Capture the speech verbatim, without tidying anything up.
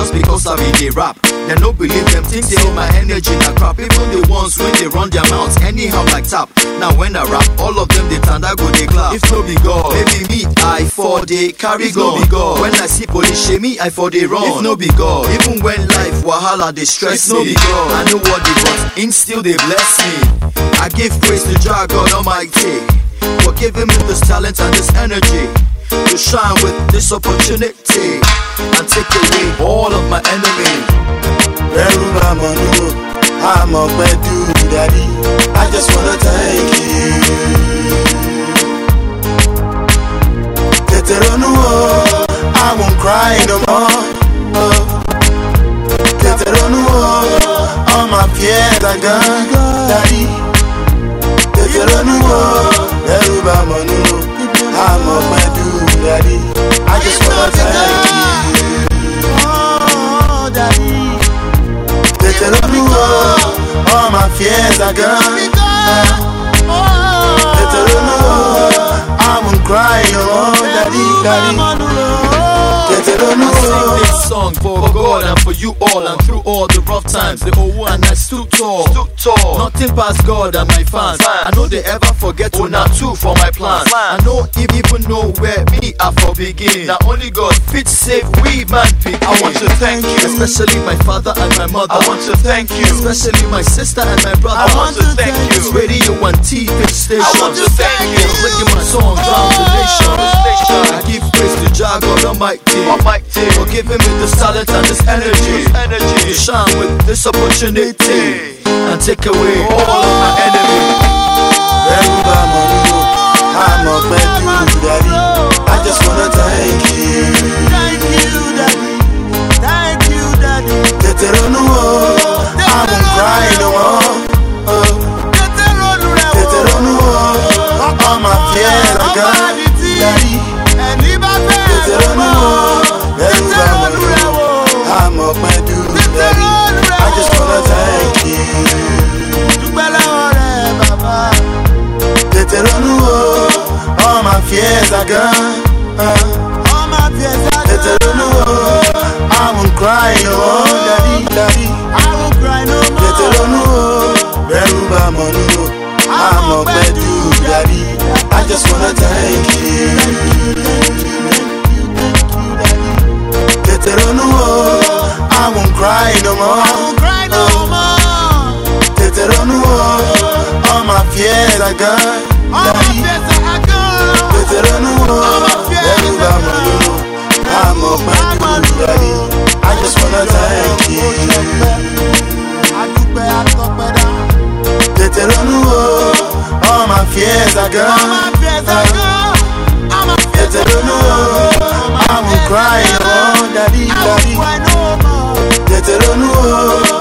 just because I be the rap. They no believe them, think say my energy na crap. Even the ones when they run their mouths anyhow like tap. Now when I rap, all of them they tanda go they clap. If no be God, maybe me I for they carry gun. When I see police shame me, I for they run. If no be God, even when life wahala they stress me, no be God, I know what they want, in still they bless me. I give praise to Jah God Almighty for giving me this talent and this energy to shine with this opportunity and take away all of my enemies. I'm a bad dude, daddy. I just wanna thank you. I won't cry no more. All my fears are gone, daddy. I'm a bad dude, daddy. I just wanna thank you. Oh, daddy. All my fears are gone. I won't cry no more, daddy, daddy. I sing this song for God and for you all, and through all the rough times, the old one, I stood tall. stood tall. Nothing past God and my fans. I know they ever forget to not two for my plans. I know if even know where me I for begin. Now only God fit save we man begin. I want to thank you, especially my father and my mother. I want to thank you, especially my sister and my brother. I want to thank you, it's radio and T V station. I want to thank you, making my song round the nation. I give praise to Jah God Almighty, Almighty for giving me this talent and this energy, energy to shine with this opportunity and take away all of my enemies. I'm a bad dude, daddy. I just wanna thank you. Thank you, daddy. Thank you, daddy. I won't cry no more. All my fears are gone, daddy. I'm a bad dude, daddy. I just wanna thank you. All my fears are gone. All my fears are gone. I won't cry no more, daddy, daddy. I won't cry no more. I'm a bad dude, daddy. I just wanna thank you. I won't cry no more. I won't cry no more. All my fears are gone. All my fears are gone. All my fears are gone. I'm a bad dude, daddy. I just wanna thank you. All my fears are gone. All my fears are gone. All my fears are gone. I won't cry no more, daddy, daddy. I won't cry no more.